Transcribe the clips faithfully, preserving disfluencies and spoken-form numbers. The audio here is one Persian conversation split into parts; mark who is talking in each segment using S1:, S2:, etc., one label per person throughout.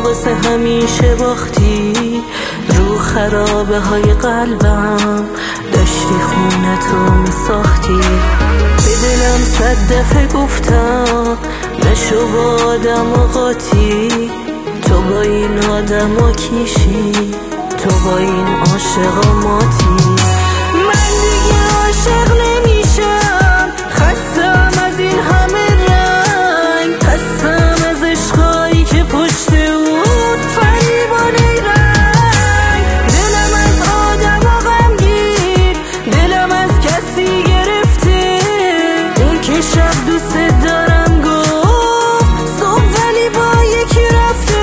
S1: واسه همیشه باختی، رو خرابه های قلبم داشتی خونه تو می ساختی. به دلم صد دفعه گفتم نشو با آدم و قاطی، تو با این آدم و کیشی، تو با این عاشق و ماتی. من دیگه عاشق نمیشم، خستم از این همه رنگ، خستم از عشقایی که پشت اون فریبانه رنگ. دلم از آدم و غمگین، دلم از کسی گرفته، اون که شب دوست دارم گفت صبح ولی با یکی رفته.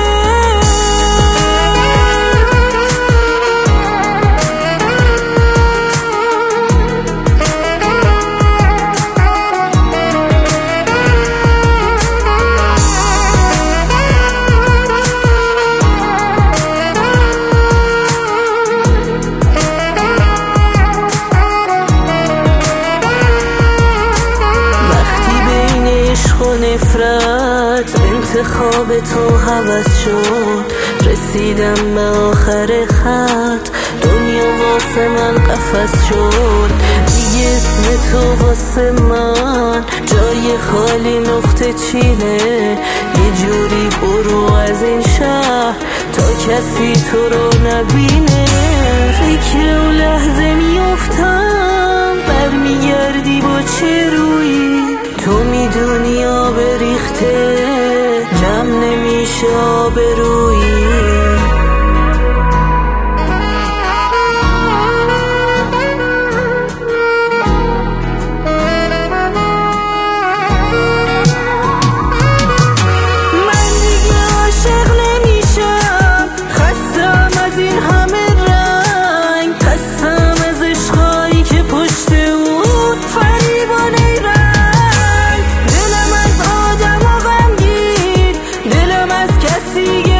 S1: نفرت انتخاب تو هوس شد، رسیدم به آخر خط، دنیا واسه من قفس شد. دیگه اسم تو واسه من جای خالی نقطه چینه، یه جوری برو از این شهر تا کسی تو رو نبینه. فکر اون لحظه میافتم برمیگردی با چه رویی، تو میدونی آب ریخته کم نمیشه آبرویی. من دیگه عاشق نمیشم، خستم از این همه رنگ، خستم از عشقایی که پشت اون فریبانه رنگ. دلم از آدم و غمگین، دلم از کسی